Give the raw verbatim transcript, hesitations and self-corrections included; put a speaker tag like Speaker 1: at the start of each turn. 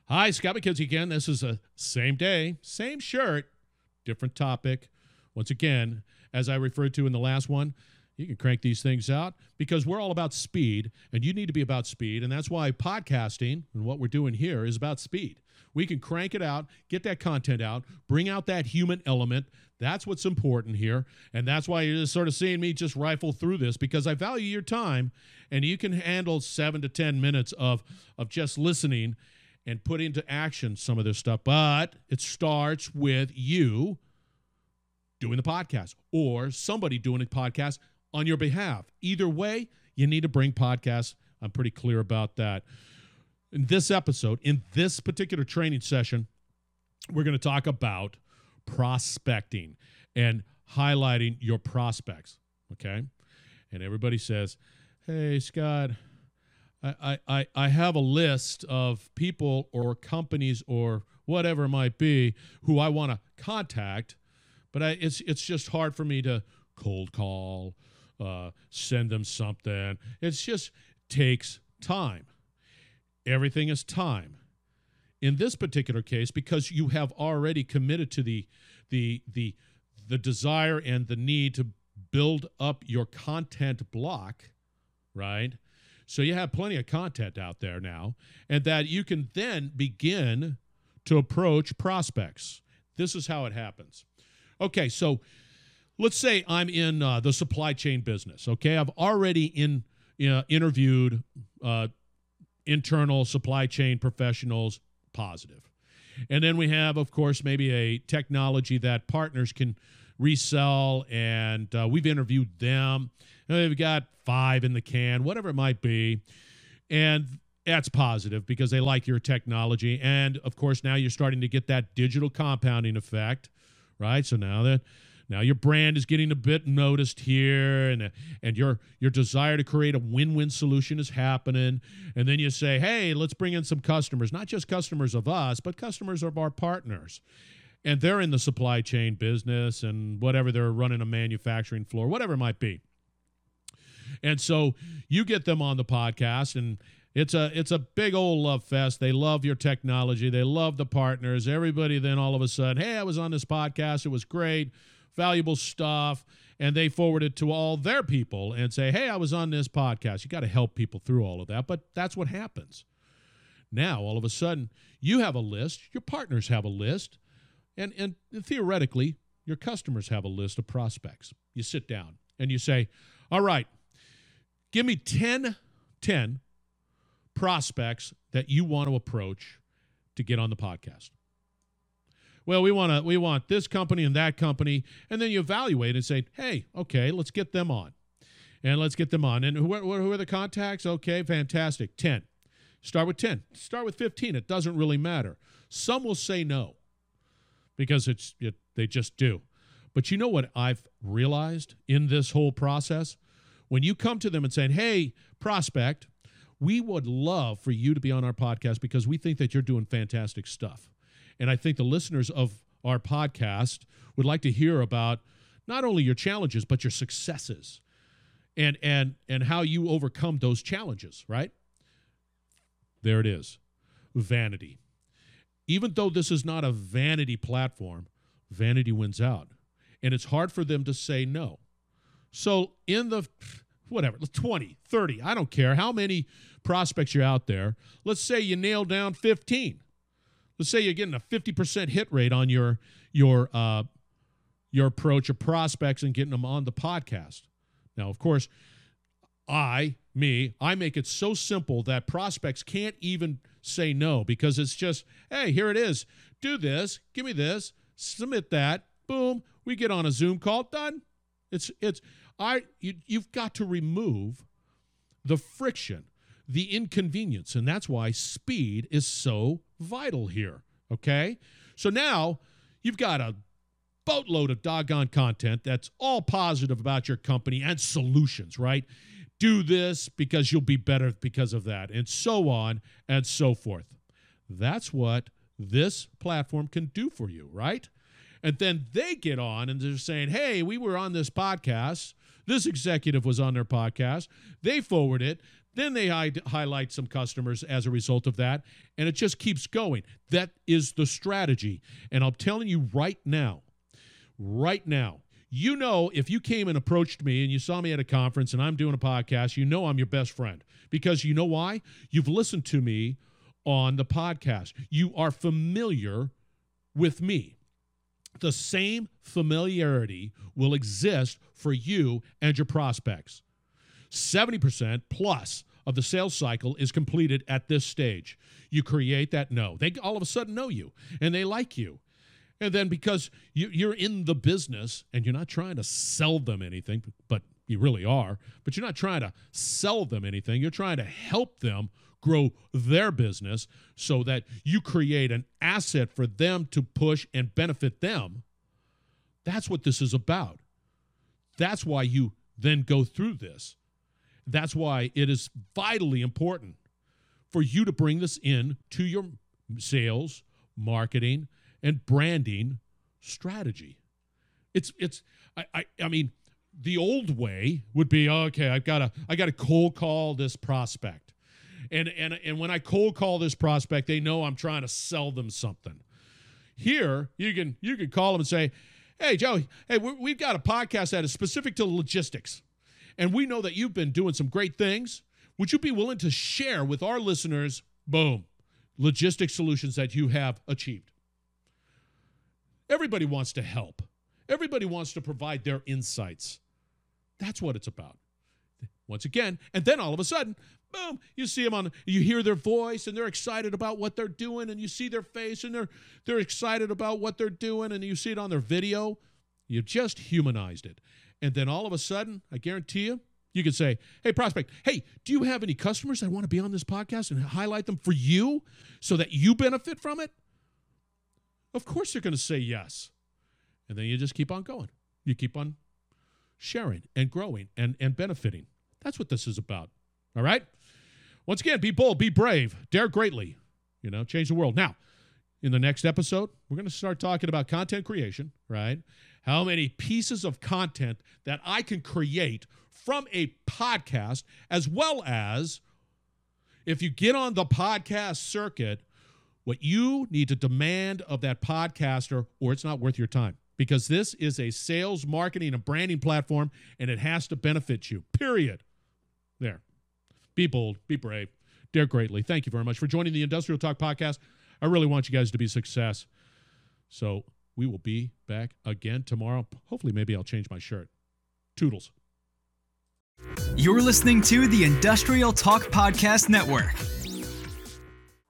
Speaker 1: Hi, Scott McKenzie again. This is a same day, same shirt, different topic. Once again, as I referred to in the last one, you can crank these things out because we're all about speed, and you need to be about speed, and that's why podcasting and what we're doing here is about speed. We can crank it out, get that content out, bring out that human element. That's what's important here, and that's why you're just sort of seeing me just rifle through this because I value your time, and you can handle seven to ten minutes of, of just listening and put into action some of this stuff. But it starts with you doing the podcast or somebody doing a podcast on your behalf. Either way, you need to bring podcasts. I'm pretty clear about that. In this episode, in this particular training session, we're going to talk about prospecting and highlighting your prospects, okay? And everybody says, hey, Scott, I, I, I have a list of people or companies or whatever it might be who I want to contact, but I, it's it's just hard for me to cold call, uh, send them something. It just takes time. Everything is time. In this particular case, because you have already committed to the the the the desire and the need to build up your content block, right? So you have plenty of content out there now, and that you can then begin to approach prospects. This is how it happens. Okay, so let's say I'm in uh, the supply chain business, okay? I've already in, uh, interviewed uh, internal supply chain professionals, positive. And then we have, of course, maybe a technology that partners can resell, and uh, we've interviewed them. They've got five in the can, whatever it might be. And that's positive because they like your technology. And, of course, now you're starting to get that digital compounding effect, right? So now that now your brand is getting a bit noticed here, and, and your, your desire to create a win-win solution is happening. And then you say, hey, let's bring in some customers, not just customers of us, but customers of our partners. And they're in the supply chain business and whatever, they're running a manufacturing floor, whatever it might be. And so you get them on the podcast, and it's a it's a big old love fest. They love your technology. They love the partners. Everybody then all of a sudden, hey, I was on this podcast. It was great, valuable stuff. And they forward it to all their people and say, hey, I was on this podcast. You got to help people through all of that. But that's what happens. Now, all of a sudden, you have a list. Your partners have a list. And, and theoretically, your customers have a list of prospects. You sit down and you say, all right, give me ten, ten prospects that you want to approach to get on the podcast. Well, we want to we want this company and that company, and then you evaluate and say, hey, okay, let's get them on. And let's get them on. And who are, who are the contacts? Okay, fantastic. ten. Start with ten. Start with fifteen. It doesn't really matter. Some will say no because it's it, they just do. But you know what I've realized in this whole process? When you come to them and say, hey, prospect, we would love for you to be on our podcast because we think that you're doing fantastic stuff. And I think the listeners of our podcast would like to hear about not only your challenges, but your successes and and and how you overcome those challenges, right? There it is. Vanity. Even though this is not a vanity platform, vanity wins out. And it's hard for them to say no. So in the, whatever, twenty, thirty, I don't care how many prospects you're out there. Let's say you nail down fifteen. Let's say you're getting a fifty percent hit rate on your your uh, your approach of prospects and getting them on the podcast. Now, of course, I, me, I make it so simple that prospects can't even say no because it's just, hey, here it is. Do this. Give me this. Submit that. Boom. We get on a Zoom call. Done. It's it's I you, you've got to remove the friction, the inconvenience, and that's why speed is so vital here, okay? So now you've got a boatload of doggone content that's all positive about your company and solutions, right? Do this because you'll be better because of that, and so on and so forth. That's what this platform can do for you, right? And then they get on and they're saying, hey, we were on this podcast. This executive was on their podcast. They forward it. Then they hi- highlight some customers as a result of that, and it just keeps going. That is the strategy. And I'm telling you right now, right now, you know, if you came and approached me and you saw me at a conference and I'm doing a podcast, you know I'm your best friend. Because you know why? You've listened to me on the podcast. You are familiar with me. The same familiarity will exist for you and your prospects. seventy percent plus of the sales cycle is completed at this stage. You create that know. They all of a sudden know you, and they like you. And then because you, you're in the business, and you're not trying to sell them anything, but you really are, but you're not trying to sell them anything. You're trying to help them grow their business so that you create an asset for them to push and benefit them. That's what this is about. That's why you then go through this. That's why it is vitally important for you to bring this in to your sales, marketing, and branding strategy. It's it's I I, I mean, the old way would be, okay, I've got to I got to cold call this prospect. And and and when I cold call this prospect, they know I'm trying to sell them something. Here, you can you can call them and say, "Hey, Joe, hey, we've got a podcast that is specific to logistics. And we know that you've been doing some great things. Would you be willing to share with our listeners, boom, logistics solutions that you have achieved?" Everybody wants to help. Everybody wants to provide their insights. That's what it's about. Once again, and then all of a sudden, boom, you see them on, you hear their voice, and they're excited about what they're doing, and you see their face, and they're they're excited about what they're doing, and you see it on their video. You've just humanized it. And then all of a sudden, I guarantee you, you can say, "Hey, prospect, hey, do you have any customers that want to be on this podcast and highlight them for you so that you benefit from it?" Of course they're going to say yes. And then you just keep on going. You keep on sharing and growing and, and benefiting. That's what this is about. All right? Once again, be bold, be brave, dare greatly. You know, change the world. Now, in the next episode, we're going to start talking about content creation, right? How many pieces of content that I can create from a podcast, as well as if you get on the podcast circuit, what you need to demand of that podcaster, or it's not worth your time. Because this is a sales, marketing, and branding platform, and it has to benefit you, period. There. Be bold, be brave, dare greatly. Thank you very much for joining the Industrial Talk Podcast. I really want you guys to be a success. So we will be back again tomorrow. Hopefully, maybe I'll change my shirt. Toodles.
Speaker 2: You're listening to the Industrial Talk Podcast Network.